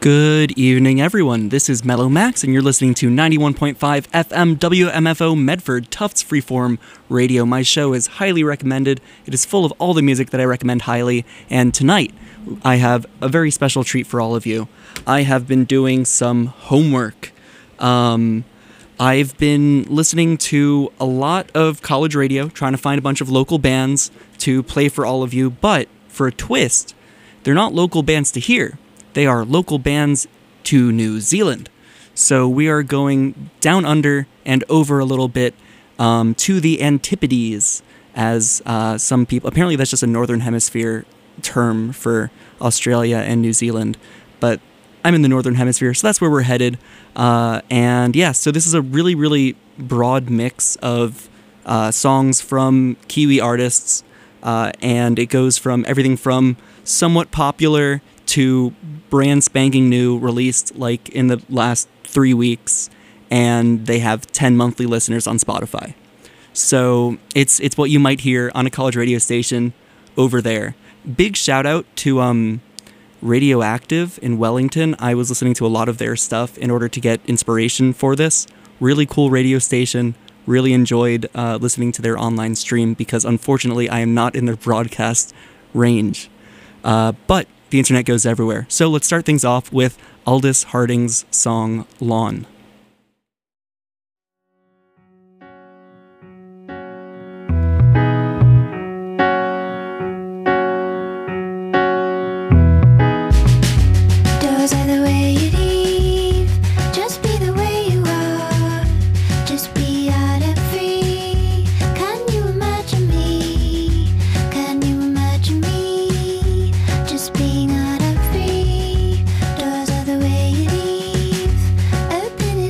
Good evening, everyone. This is Mellow Max, and you're listening to 91.5 FM WMFO Medford Tufts Freeform Radio. My show is highly recommended. It is full of all the music that I recommend highly, and tonight I have a very special treat for all of you. I have been doing some homework. I've been listening to a lot of college radio, trying to find a bunch of local bands to play for all of you, but for a twist, they're not local bands to hear. They are local bands to New Zealand. So we are going down under and over a little bit to the Antipodes, as some people... Apparently that's just a Northern Hemisphere term for Australia and New Zealand. But I'm in the Northern Hemisphere, so that's where we're headed. And yeah, so this is a really, really broad mix of songs from Kiwi artists. And it goes from everything from somewhat popular to brand spanking new, released like in the last 3 weeks, and they have 10 monthly listeners on Spotify. So it's what you might hear on a college radio station over there. Big shout out to Radioactive in Wellington. I was listening to a lot of their stuff in order to get inspiration for this. Really cool radio station. Really enjoyed listening to their online stream because unfortunately I am not in their broadcast range. But the internet goes everywhere. So let's start things off with Aldous Harding's song Lawn. Doors are the way you leave, just be the way you are, just be out and free. Can you imagine me? Can you imagine me? Just being out and free. Doors are the way you leave, open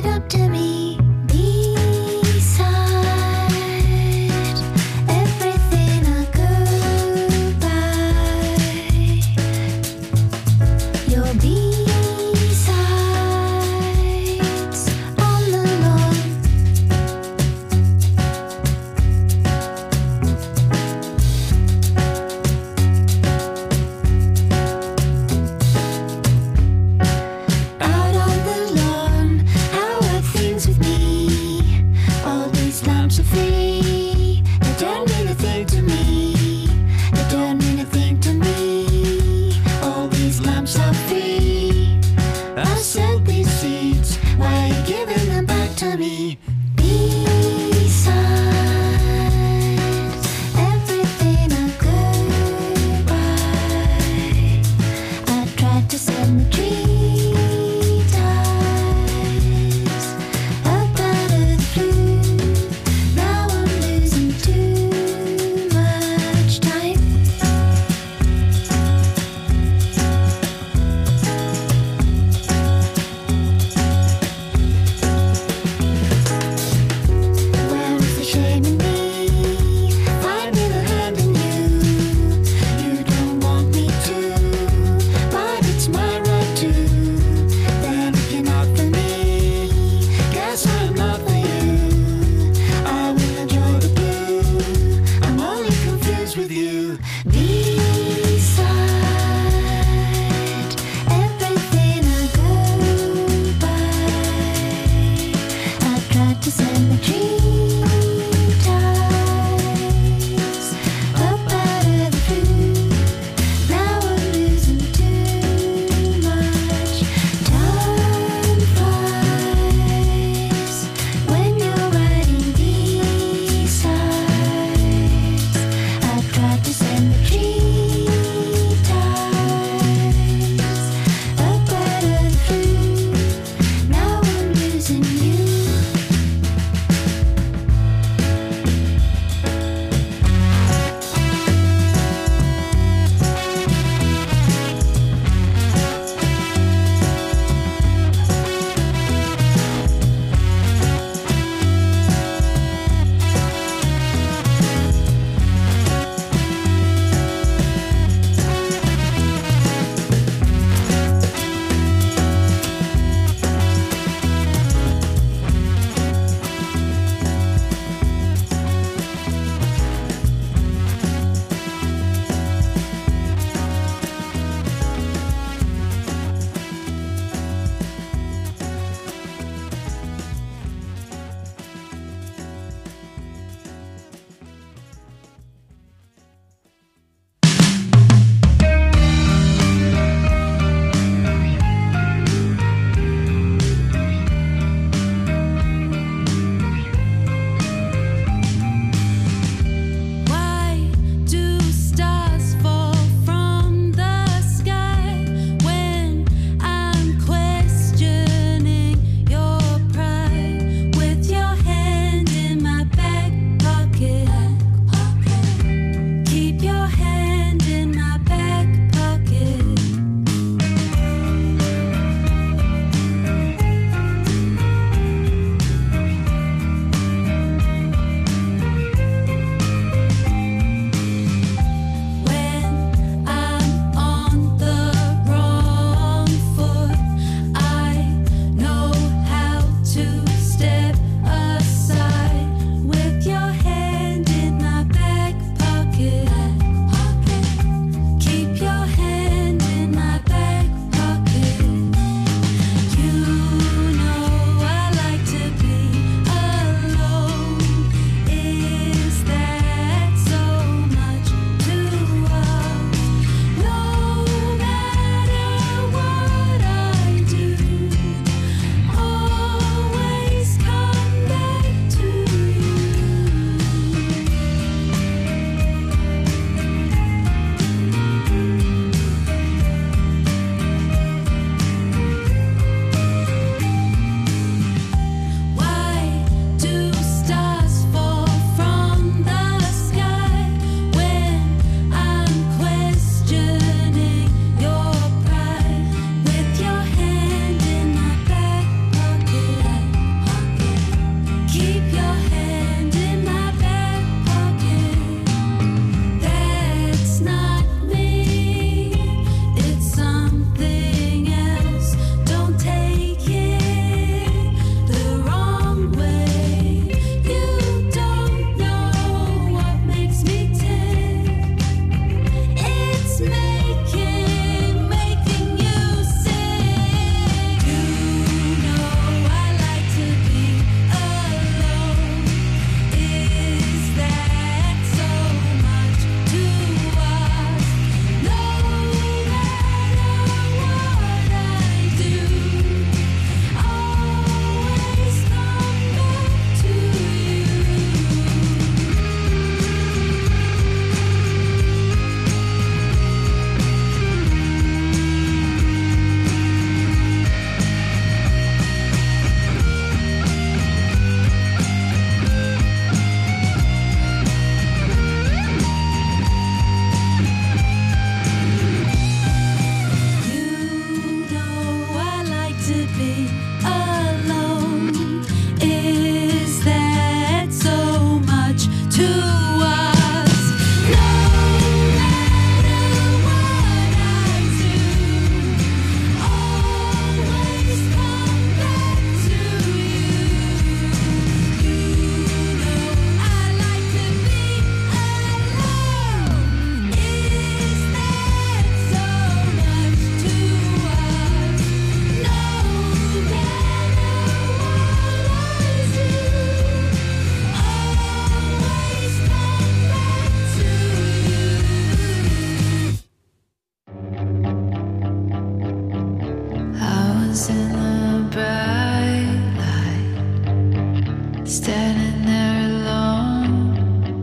be alone. Is that so much to us? No matter what I do, always come back to you. You know I like to be alone. Is that so much to us? No matter what I do, always come back to you. I was in the bright light, standing there alone.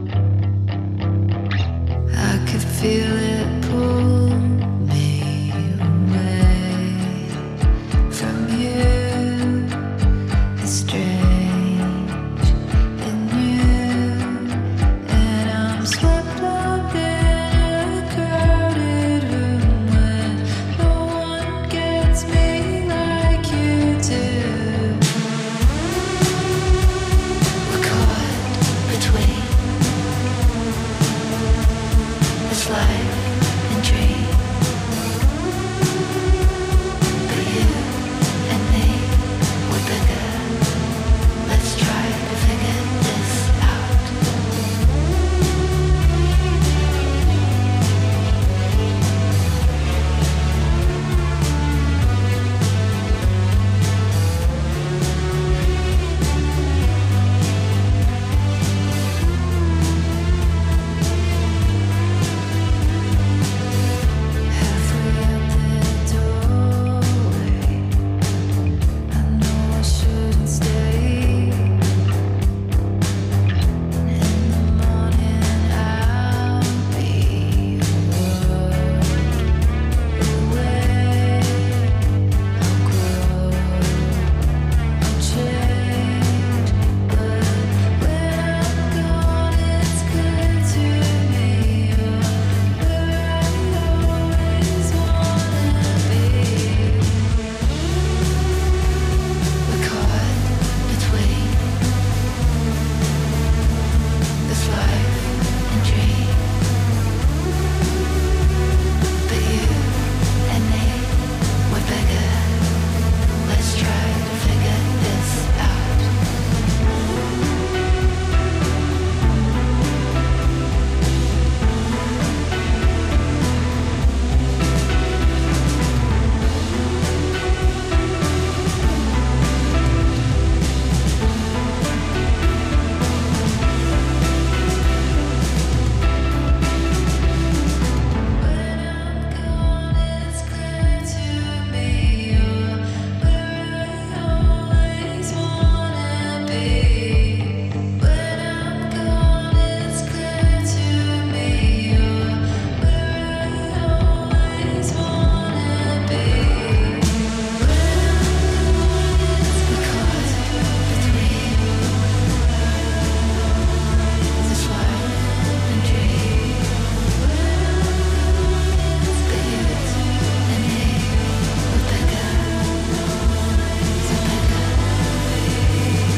I could feel it pull me away from you. It's strange and new, and I'm swept up in a crowded room when no one gets me like you do. We're caught between this life and dream, but you and me, we're bigger. Let's try to figure this out. Halfway out the doorway, I know I shouldn't stay. In the morning I'll be away. I'll grow, I'll change, but when I'm gone, it's clear to me you're where I always wanna be. We're caught between this life and dream, but you and me, we're bigger. Let's try to figure this out. When I'm gone, it's clear to me you're where I always wanna be. When I'm gone, it's clear to me you're where I always wanna be. When I'm gone, it's caught between this life and dream. But you and me, we're bigger. So bigger.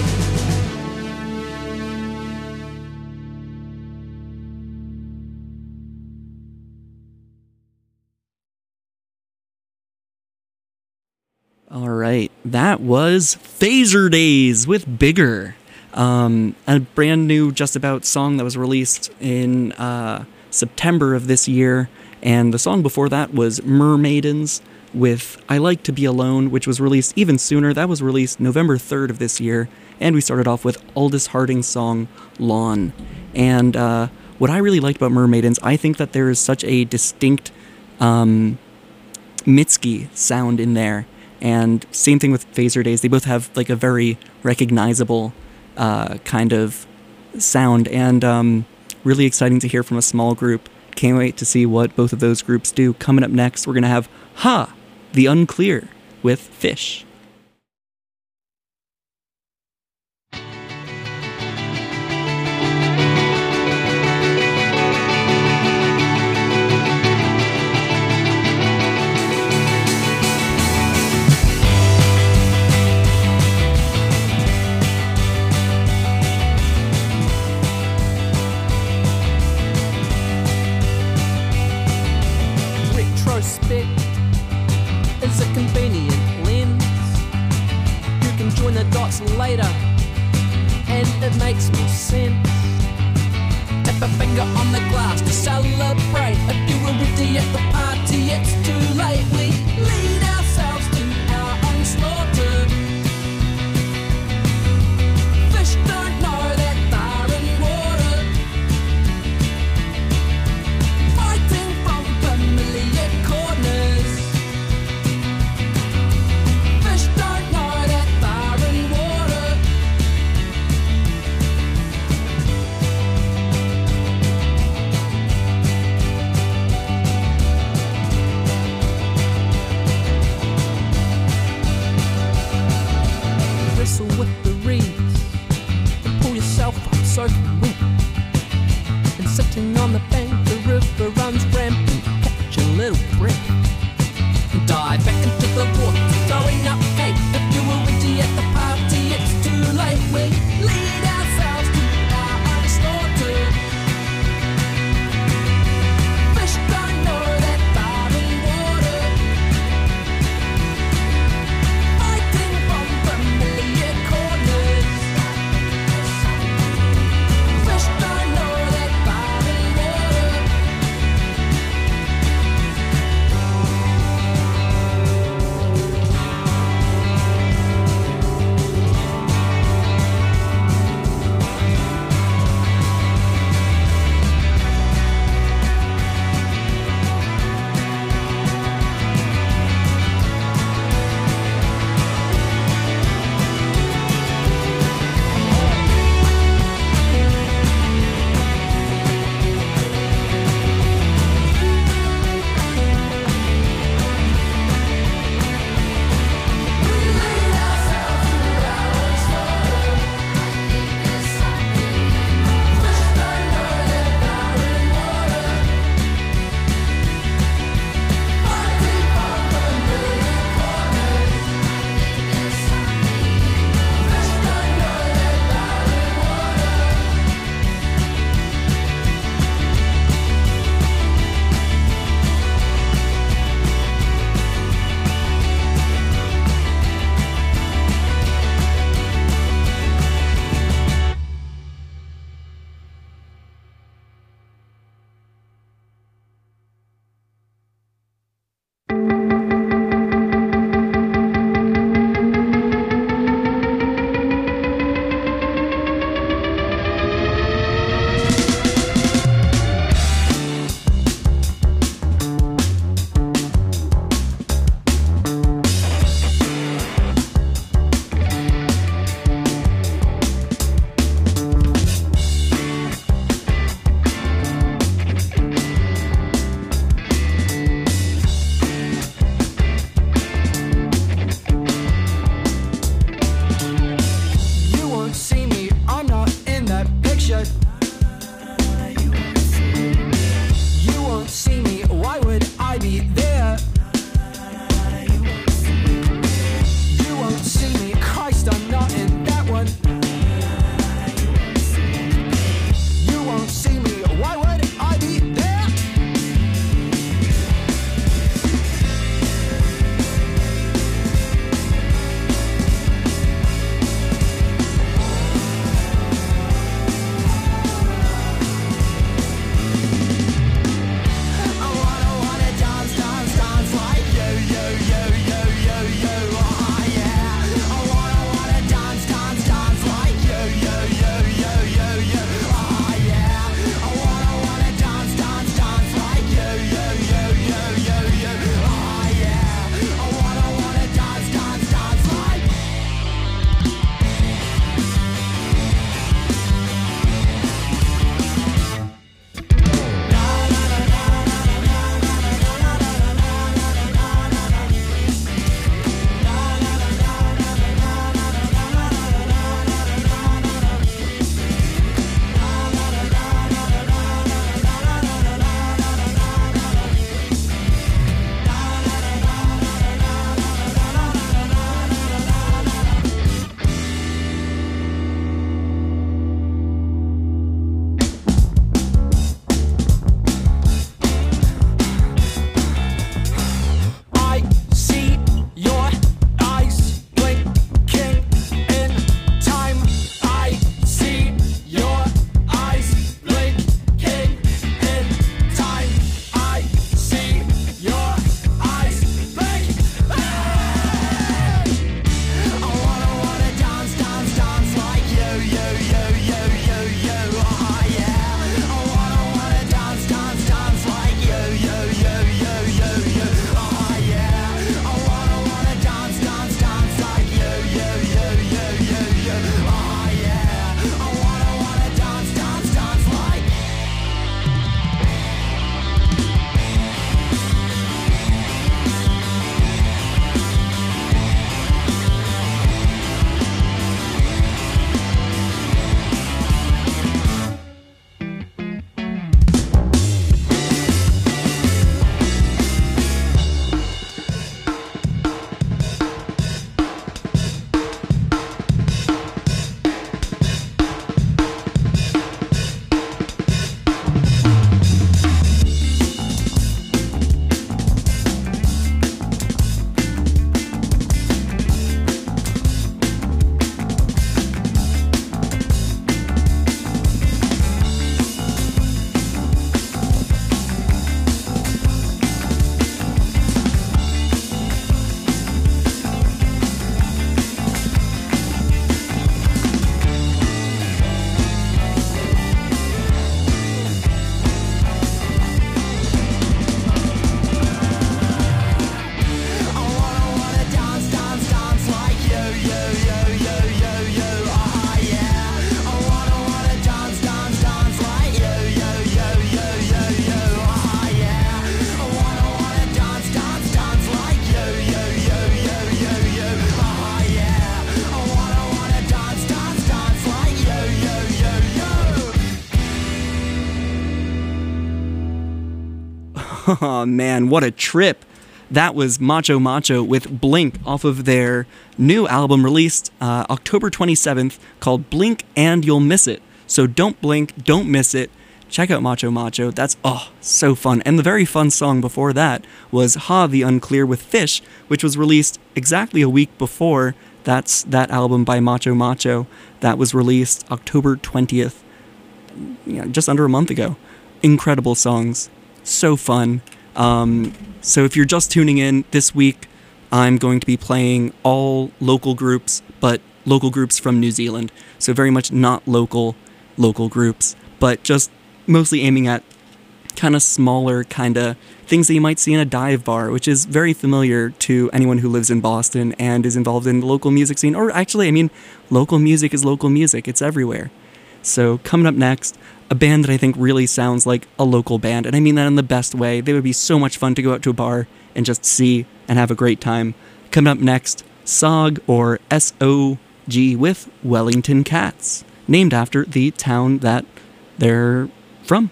All right, that was Phaser Days with Bigger, a brand new Just About song that was released in September of this year, and the song before that was Mermaidens with I Like to Be Alone, which was released even sooner. That was released November 3rd of this year, and we started off with Aldous Harding's song Lawn. And what I really liked about Mermaidens, I think that there is such a distinct Mitski sound in there. And same thing with Phaser Days. They both have like a very recognizable kind of sound, and really exciting to hear from a small group. Can't wait to see what both of those groups do. Coming up next, we're going to have Ha! The Unclear with Fish. house later, and it makes more sense. Tap a finger on the glass to celebrate. If you were ready at the party, it's too late. We lead ourselves to our own slaughter. Fish don't know that they're in water, fighting from familiar corners. Fish don't know that they're in water. Oh man, what a trip. That was Macho Macho with Blink off of their new album released October 27th called Blink and You'll Miss It. So don't blink, don't miss it. Check out Macho Macho. That's, so fun. And the very fun song before that was Ha the Unclear with Fish, which was released exactly a week before that album by Macho Macho. That was released October 20th, just under a month ago. Incredible songs. So fun. So if you're just tuning in this week, I'm going to be playing all local groups, but local groups from New Zealand. So very much not local groups, but just mostly aiming at kind of smaller kind of things that you might see in a dive bar, which is very familiar to anyone who lives in Boston and is involved in the local music scene. Or actually, I mean, local music is local music. It's everywhere. So coming up next, a band that I think really sounds like a local band, and I mean that in the best way. They would be so much fun to go out to a bar and just see and have a great time. Coming up next, SOG, or S-O-G, with Wellington Cats, named after the town that they're from.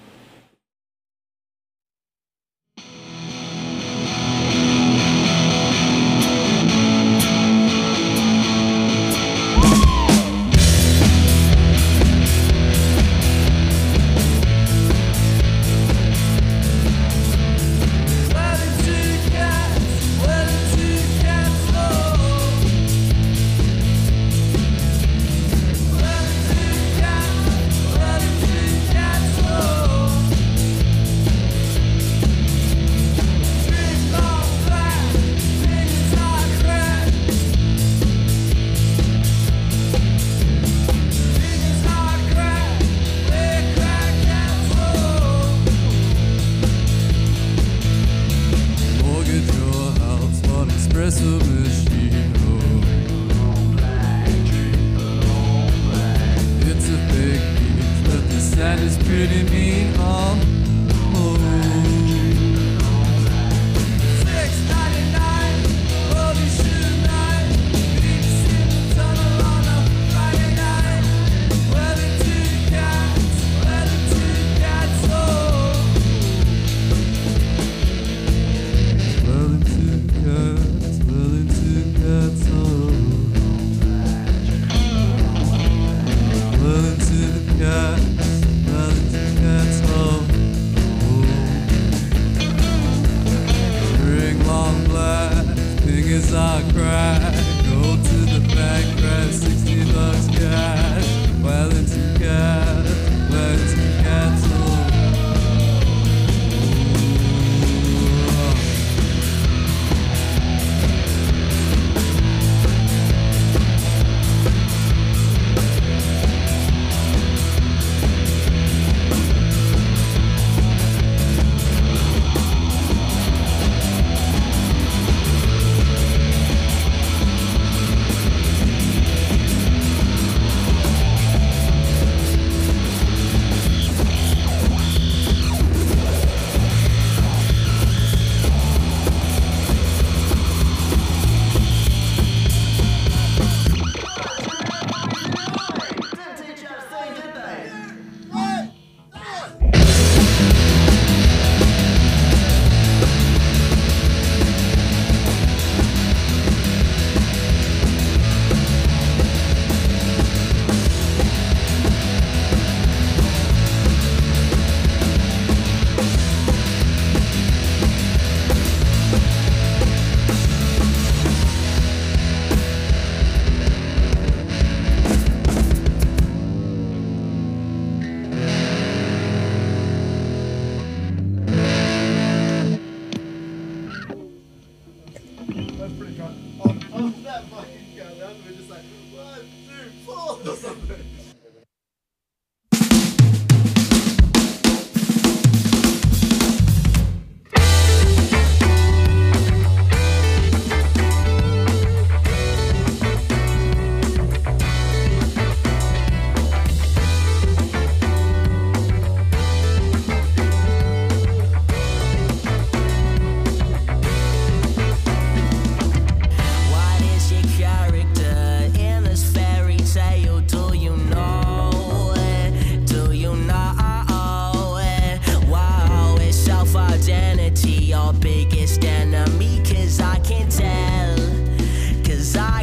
What is your character in this fairy tale? Do you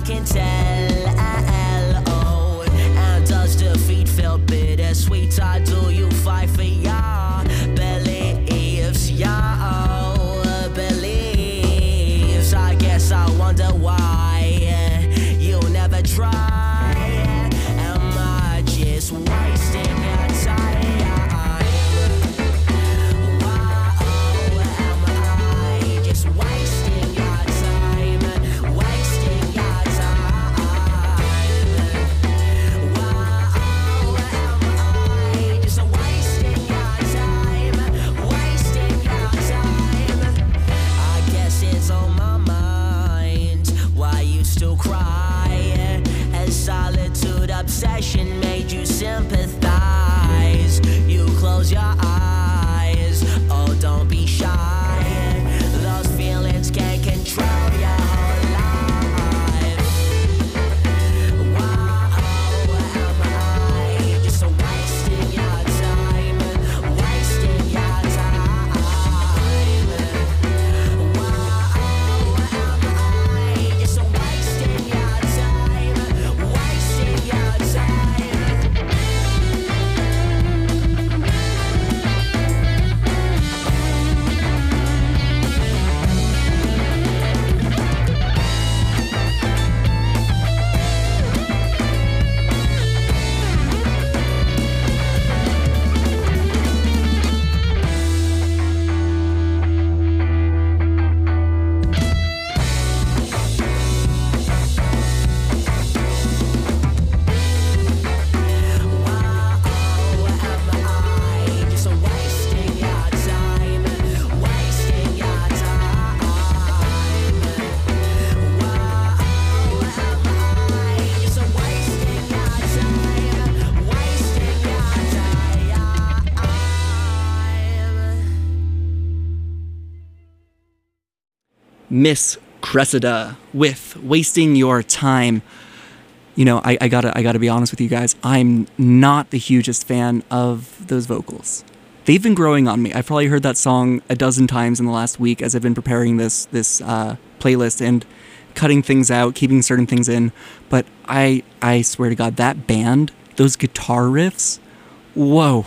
can tell. Oh, and does defeat feel bittersweet? Or do you fight for your beliefs? Your beliefs. I guess I wonder why you never try. Am I just wasting your time? Obsession made you sympathize. You close your eyes. Oh, don't be shy. Those feelings can't control your whole life. Why am I just wasting your time? Wasting your time. Why am I just wasting your time? Wasting your time. Miss Cressida with Wasting Your Time. You know, I gotta be honest with you guys. I'm not the hugest fan of those vocals. They've been growing on me. I've probably heard that song a dozen times in the last week as I've been preparing this playlist and cutting things out, keeping certain things in. But I swear to God, that band, those guitar riffs, whoa.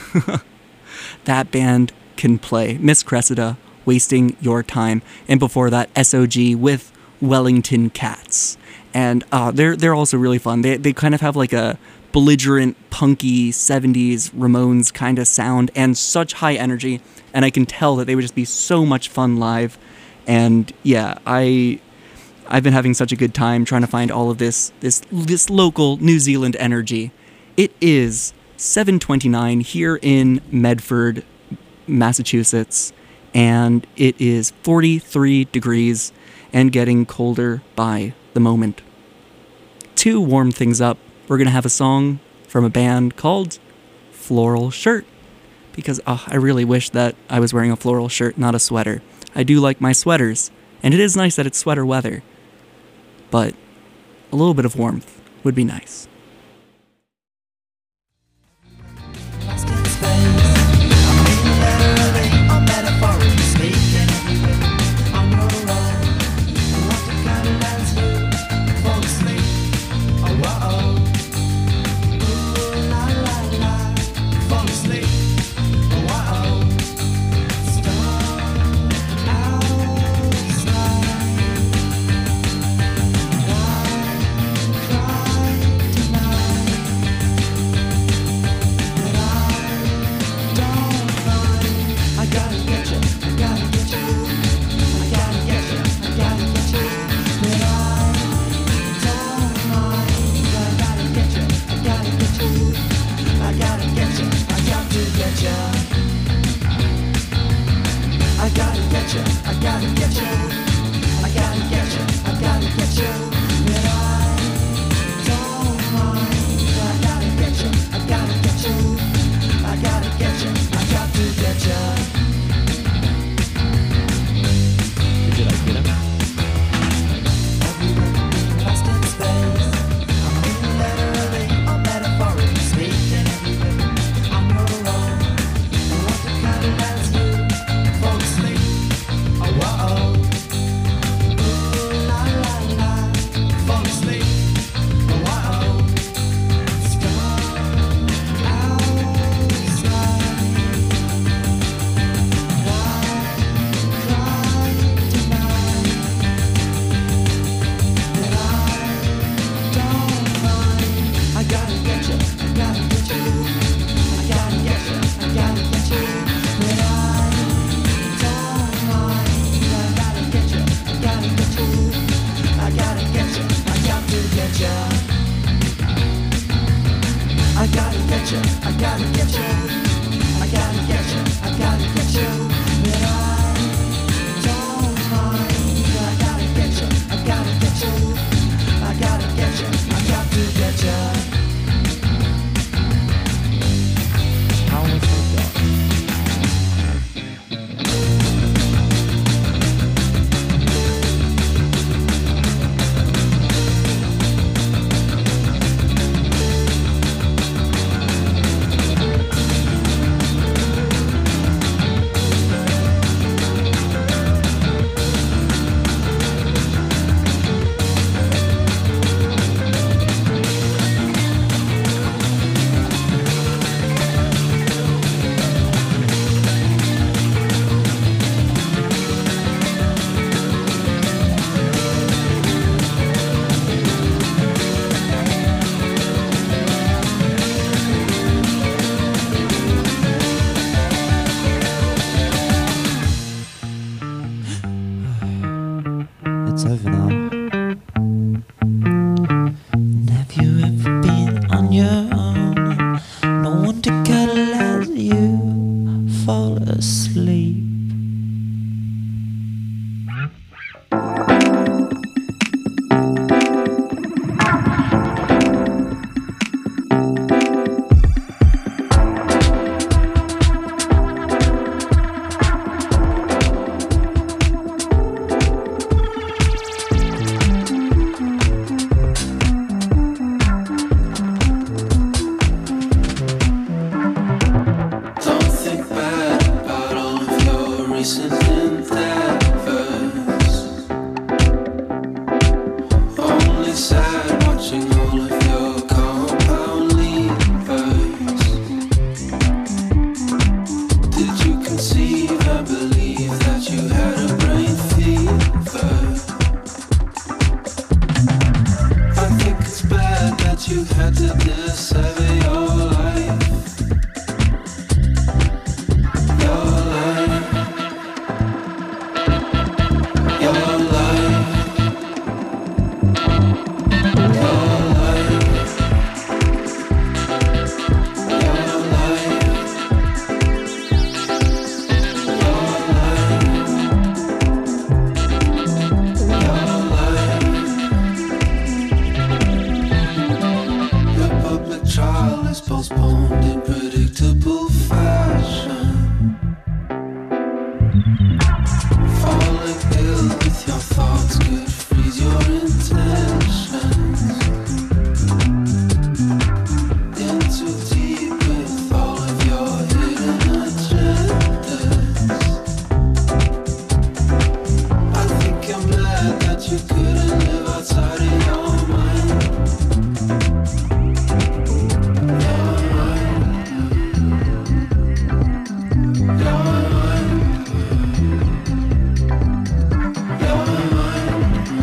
That band can play. Miss Cressida, Wasting Your Time. And before that, SOG with Wellington Cats. And they're also really fun. They kind of have like a belligerent, punky 70s Ramones kind of sound and such high energy. And I can tell that they would just be so much fun live. And yeah, I've been having such a good time trying to find all of this local New Zealand energy. It is 7:29 here in Medford, Massachusetts, and it is 43 degrees and getting colder by the moment. To warm things up, we're going to have a song from a band called Floral Shirt, because I really wish that I was wearing a floral shirt, not a sweater. I do like my sweaters, and it is nice that it's sweater weather, but a little bit of warmth would be nice. Cry you, I gotta get you. I gotta get you, I gotta get you. But I don't mind. I gotta get you, I gotta get you. I gotta get you, I got to get you. How was that? It's over now. And have you ever been on your own? No one to cuddle as you fall asleep. Don't think bad about all of your recent endeavors. Only sad watching all of your compound leavers. Did you conceive and believe that you had a brain fever? I think it's bad that you had to dissever your life. Your life, your life, your life, your life, your public trial is postponed in predictable fashion. Falling ill with your thoughts could freeze your intentions. In too deep with all of your hidden agendas. I think I'm mad that you couldn't live outside of your mind. Your mind. Your mind. Your mind.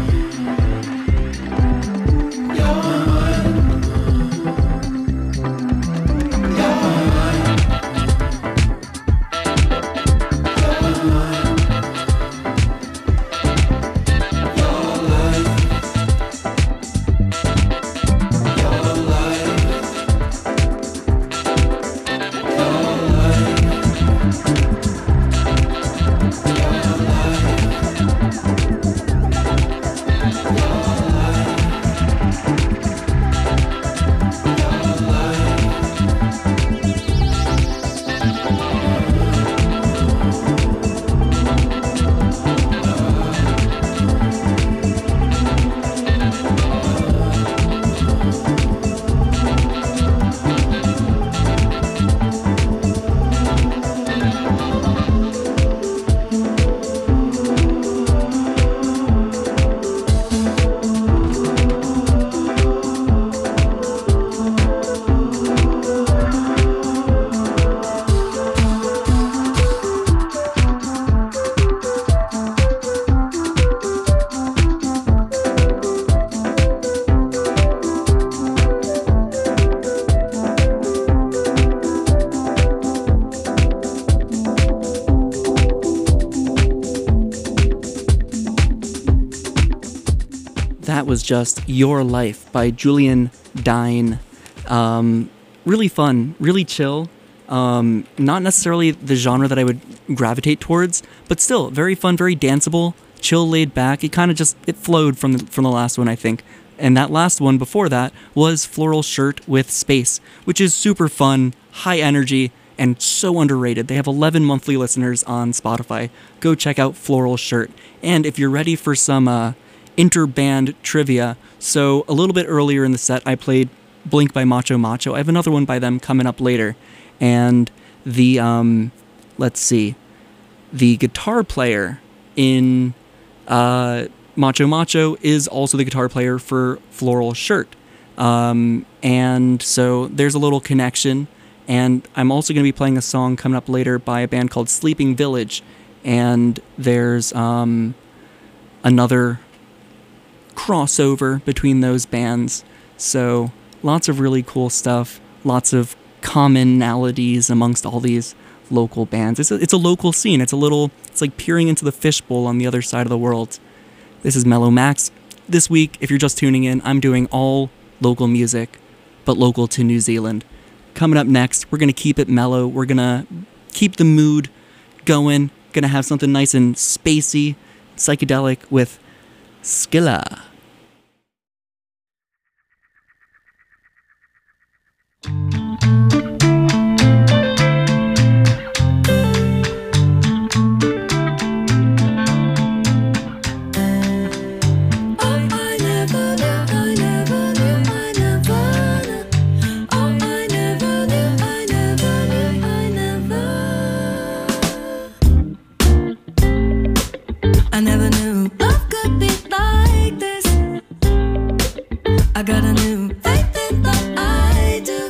Your mind. Your mind. Your mind. Your life. Your life. Your life. That was just Your Life by Julian Dine. really fun, really chill. Not necessarily the genre that I would gravitate towards, but still very fun, very danceable, chill, laid back. It kind of just it flowed from the last one, I think. And that last one before that was Floral Shirt with Space, which is super fun, high energy, and so underrated. They have 11 monthly listeners on Spotify. Go check out Floral Shirt. And if you're ready for some interband trivia, so a little bit earlier in the set, I played Blink by Macho Macho. I have another one by them coming up later. And the, let's see, the guitar player in Macho Macho is also the guitar player for Floral Shirt. And so there's a little connection. And I'm also going to be playing a song coming up later by a band called Sleeping Village. And there's another crossover between those bands. So lots of really cool stuff, lots of commonalities amongst all these local bands. It's a local scene. It's like peering into the fishbowl on the other side of the world. This is Mellow Max. This week, if you're just tuning in, I'm doing all local music, but local to New Zealand. Coming up next, we're going to keep it mellow. We're going to keep the mood going. Going to have something nice and spacey, psychedelic with Skilla. I never knew love could be like this. I got a new faith in what I do.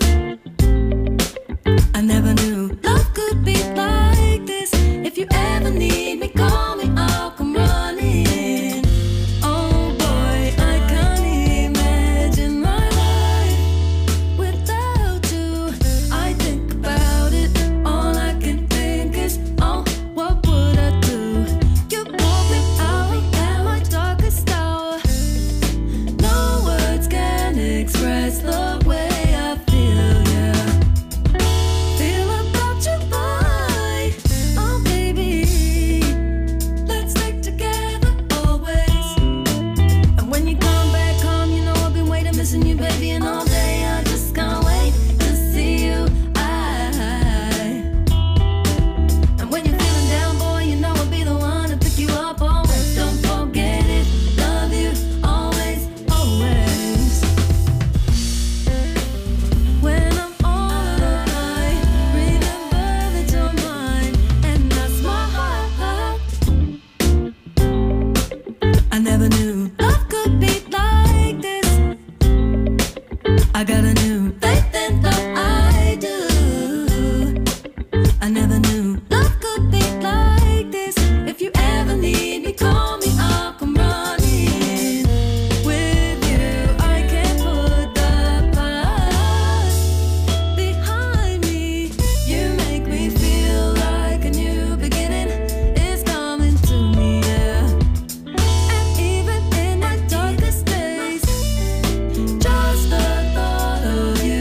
I never knew love could be like this. If you ever need me, call me, I'll come running. Oh boy, I can't imagine my life without you. I think about it, all I can think is, oh, what would I do? You pulled me out at my darkest hour. No words can express the way I feel, yeah. Feel about you, boy. Oh, baby, let's stick together always. And when you come back home, you know I've been waiting, missing you, baby, and all day I just can't wait to see you. And when you're feeling down, boy, you know I'll be the one to pick you up always. Don't forget it, love you always, always. When I'm all alone, remember that you're mine, and that's my heart. I never knew love could be like this. I got a new faith in what I do. I never knew love could be like this. If you ever need me, call me, I'll come running. With you, I can put the past behind me. You make me feel like a new beginning is coming to me, yeah. And even in my darkest days, just the thought of you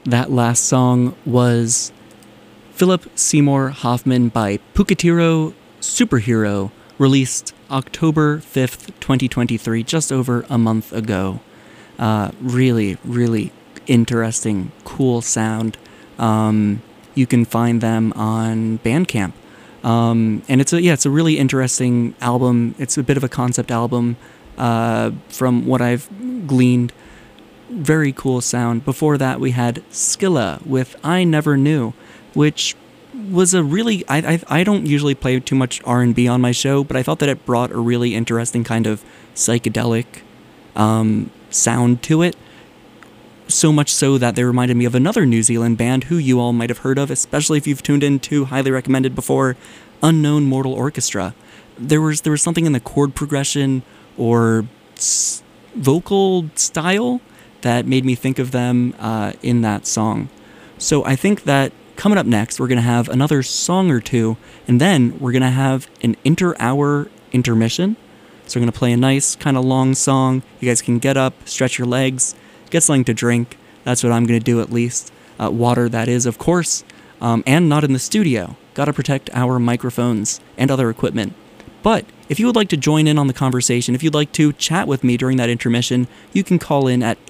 That last song was Philip Seymour Hoffman by Pukatiro Superhero, released October 5th, 2023, just over a month ago. Really, really interesting, cool sound. You can find them on Bandcamp. And it's a really interesting album. It's a bit of a concept album, from what I've gleaned. Very cool sound. Before that, we had Skilla with I Never Knew, which was a really... I don't usually play too much R&B on my show, but I thought that it brought a really interesting kind of psychedelic sound to it. So much so that they reminded me of another New Zealand band who you all might have heard of, especially if you've tuned in to highly recommended before, Unknown Mortal Orchestra. There was something in the chord progression or vocal style that made me think of them in that song. So I think that coming up next, we're going to have another song or two, and then we're going to have an inter-hour intermission. So we're going to play a nice kind of long song. You guys can get up, stretch your legs, get something to drink. That's what I'm going to do at least. Water, that is, of course. And not in the studio. Got to protect our microphones and other equipment. But if you would like to join in on the conversation, if you'd like to chat with me during that intermission, you can call in at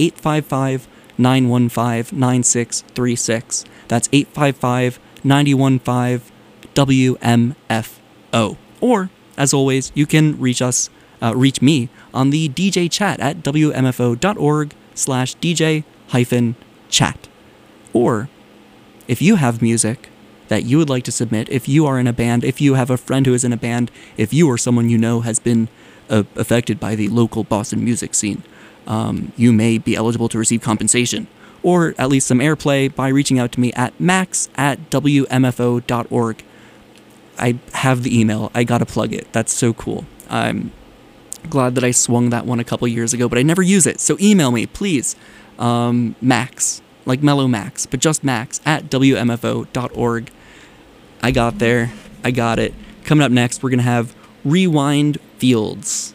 855-915-9636. That's 855-915-WMFO. Or, as always, you can reach me on the DJ chat at wmfo.org/DJ-chat. Or, if you have music that you would like to submit, if you are in a band, if you have a friend who is in a band, if you or someone you know has been affected by the local Boston music scene, you may be eligible to receive compensation, or at least some airplay by reaching out to me at max@wmfo.org. I have the email. I gotta plug it. That's so cool. I'm glad that I swung that one a couple years ago, but I never use it. So email me, please. Max, like Mellow Max, but just max@wmfo.org. I got there. I got it. Coming up next, we're going to have Rewind Fields.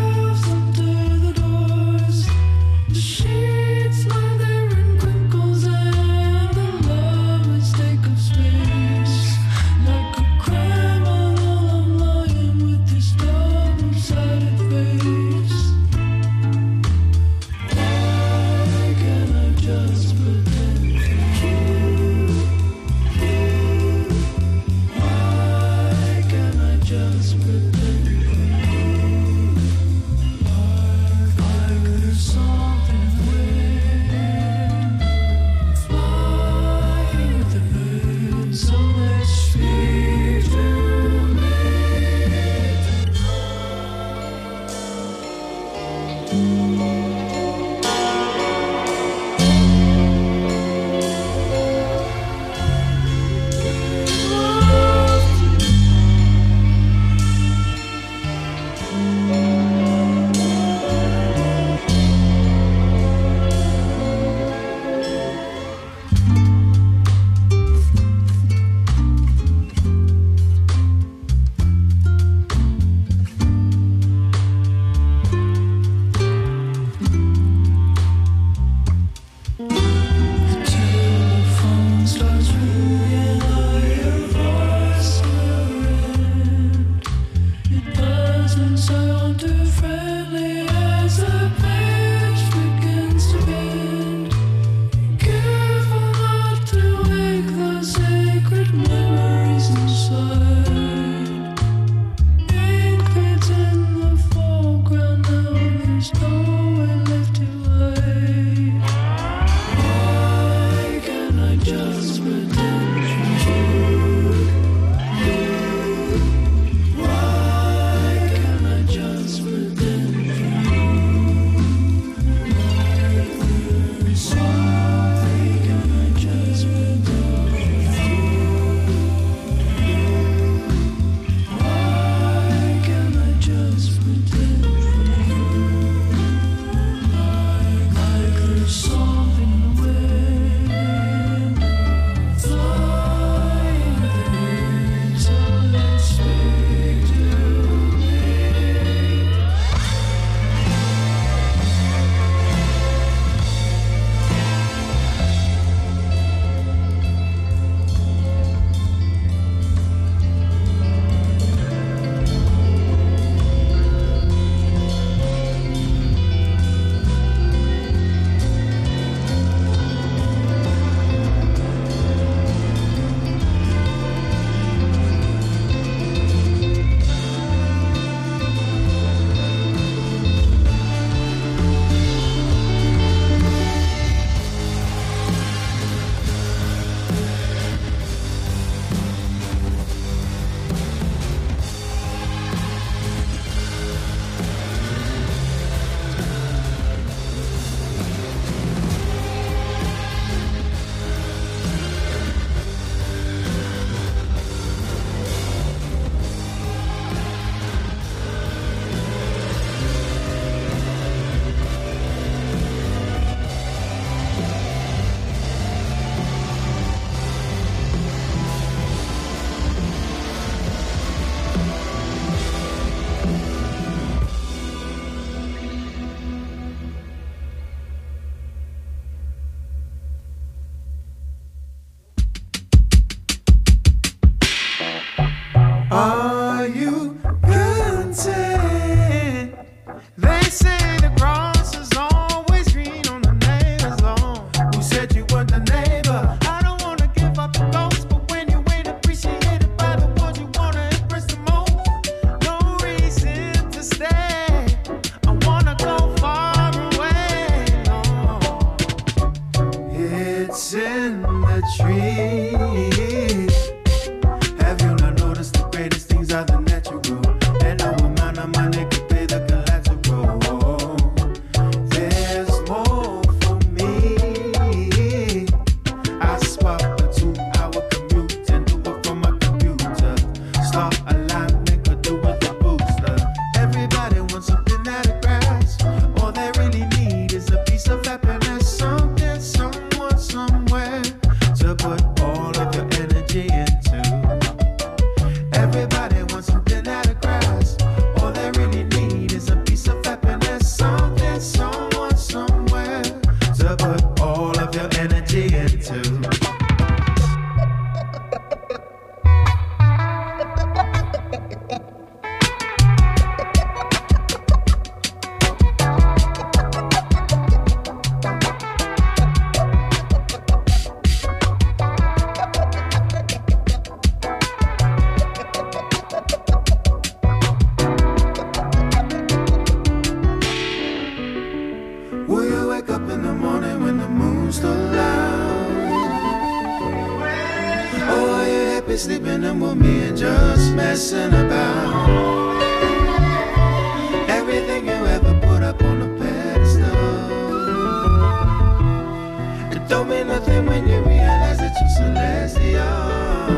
Sheets lie there in crinkles. sleeping and with me and just messing about. Everything you ever put up on a pedestal. It don't mean nothing when you realize that you're celestial.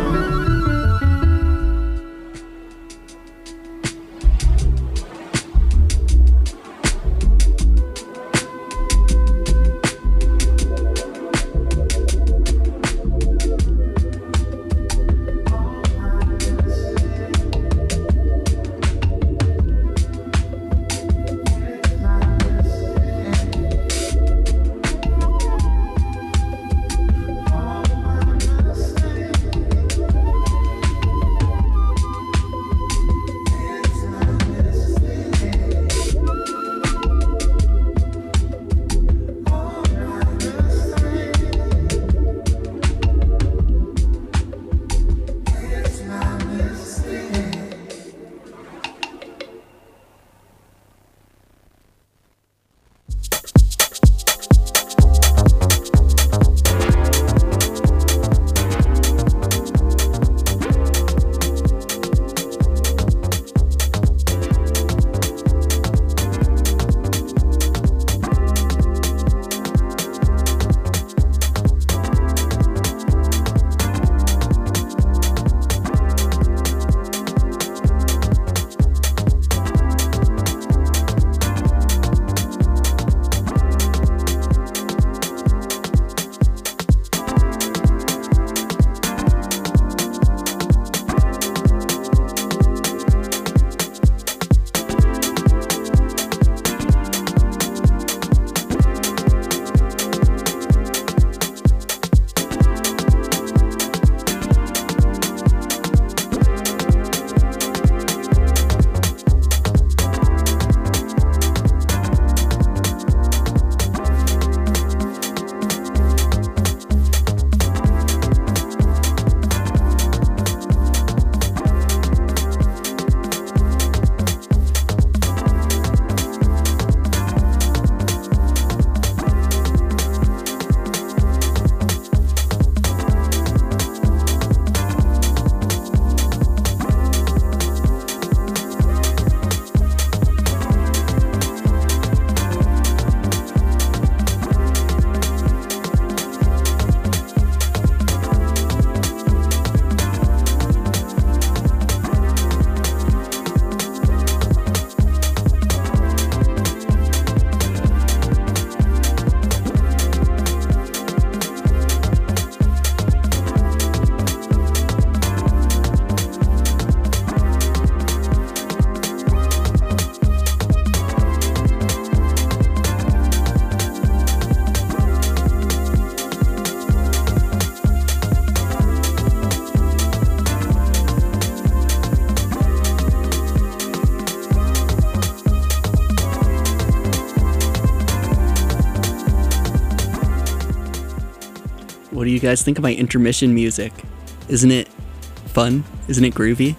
What do you guys think of my intermission music? Isn't it fun? Isn't it groovy?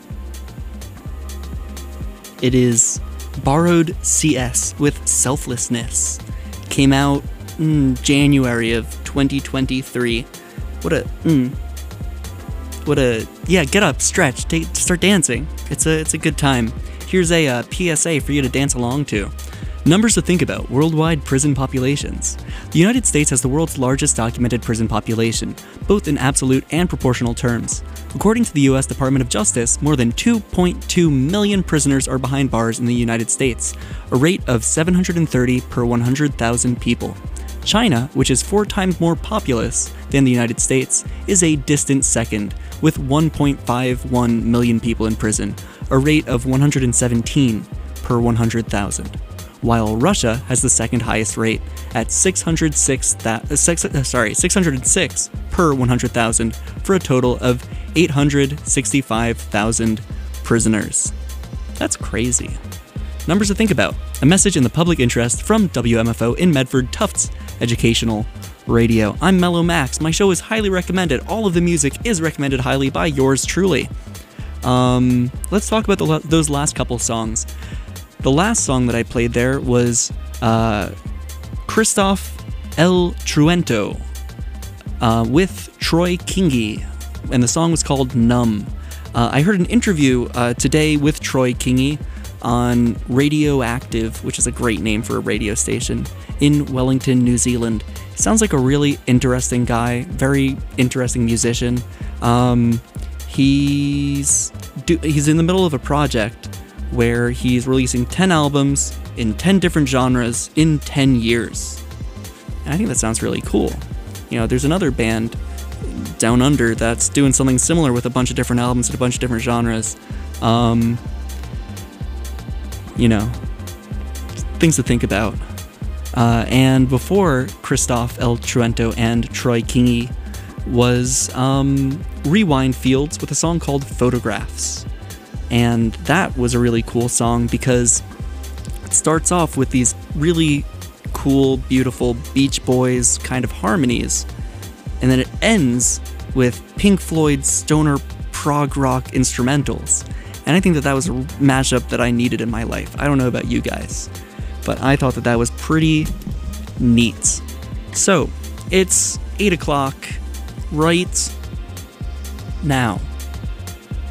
It is Borrowed CS with Selflessness. Came out in January of 2023. Yeah, get up, stretch, start dancing. It's a good time. Here's a PSA for you to dance along to. Numbers to think about: worldwide prison populations. The United States has the world's largest documented prison population, both in absolute and proportional terms. According to the U.S. Department of Justice, more than 2.2 million prisoners are behind bars in the United States, a rate of 730 per 100,000 people. China, which is 4 times more populous than the United States, is a distant second, with 1.51 million people in prison, a rate of 117 per 100,000. While Russia has the second highest rate at 606 per 100,000 for a total of 865,000 prisoners. That's crazy. Numbers to think about. A message in the public interest from WMFO in Medford, Tufts Educational Radio. I'm Mellow Max. My show is highly recommended. All of the music is recommended highly by yours truly. Let's talk about those last couple songs. The last song that I played there was Christoph El Truento with Troy Kingi, and the song was called Numb. I heard an interview today with Troy Kingi on Radioactive, which is a great name for a radio station, in Wellington, New Zealand. Sounds like a really interesting guy, very interesting musician. He's in the middle of a project where he's releasing 10 albums in 10 different genres in 10 years. And I think that sounds really cool. You know, there's another band down under that's doing something similar with a bunch of different albums and a bunch of different genres. You know, things to think about. And before Christoph El Truento and Troy Kingi was Rewind Fields with a song called Photographs. And that was a really cool song because it starts off with these really cool, beautiful Beach Boys kind of harmonies, and then it ends with Pink Floyd's stoner prog rock instrumentals. And I think that was a mashup that I needed in my life. I don't know about you guys, but I thought that was pretty neat. So, it's 8 o'clock right now.